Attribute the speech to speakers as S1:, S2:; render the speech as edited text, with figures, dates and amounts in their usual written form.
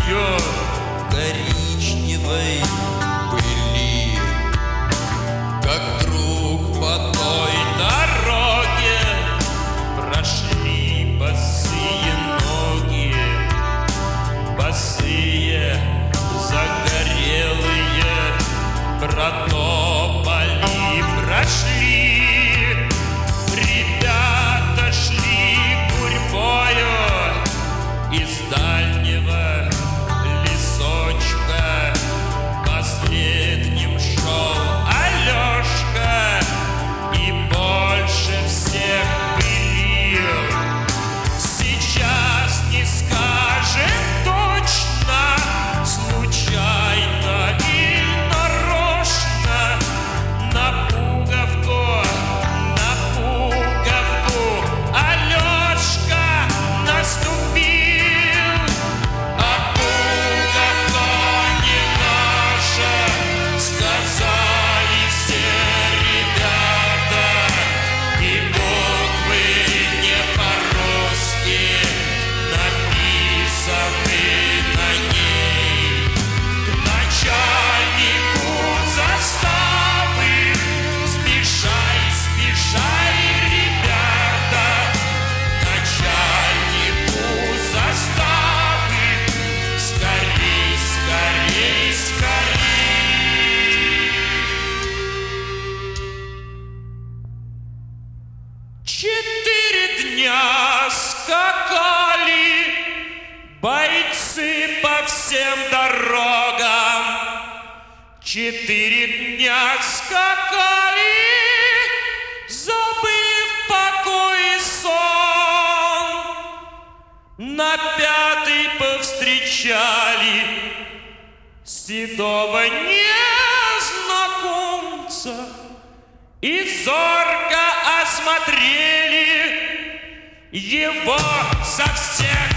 S1: ее коричневой пыли, как друг по той дороге прошли босые ноги, босые, загорелые, протопали, прошли. Ребята шли гурьбою из дальнего лесочка. Последним шел Алешка и больше всех пылил. Сейчас не скажем точно, случайно или нарочно, на пуговку Алешка наступил. А пуговка не наша, сказали все ребята, и буквы не по-русски написаны на ней. К начальнику заставы спешай, спешай, ребята, к начальнику заставы скорей, скорей, скорей. 4 дня скакали бойцы по всем дорогам. 4 дня скакали, забыв покой и сон. На 5-й повстречали седого незнакомца и зорко осмотрели его со всех